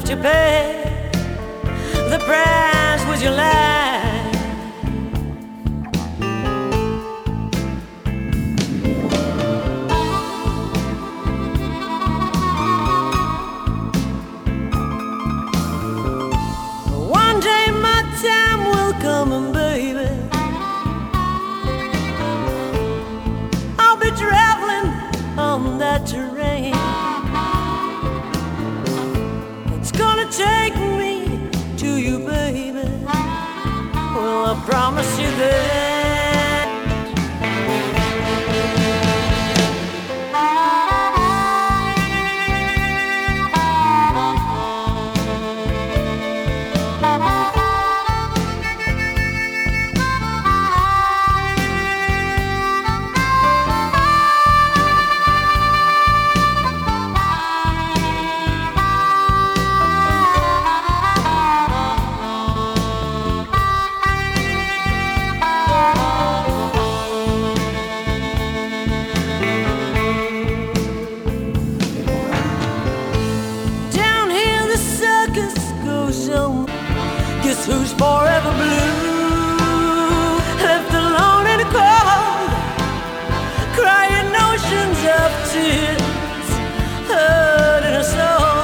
have to pay the price with your life. One day my time will come, and baby, I'll be traveling on that terrain. It's gonna take me to you, baby. Well, I promise you that. Guess who's forever blue? Left alone in the cold, crying oceans of tears, hurt in a soul.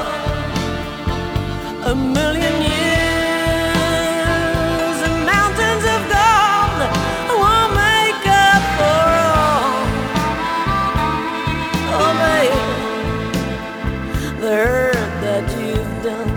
A million years and mountains of gold won't make up for all. Oh, baby, the hurt that you've done.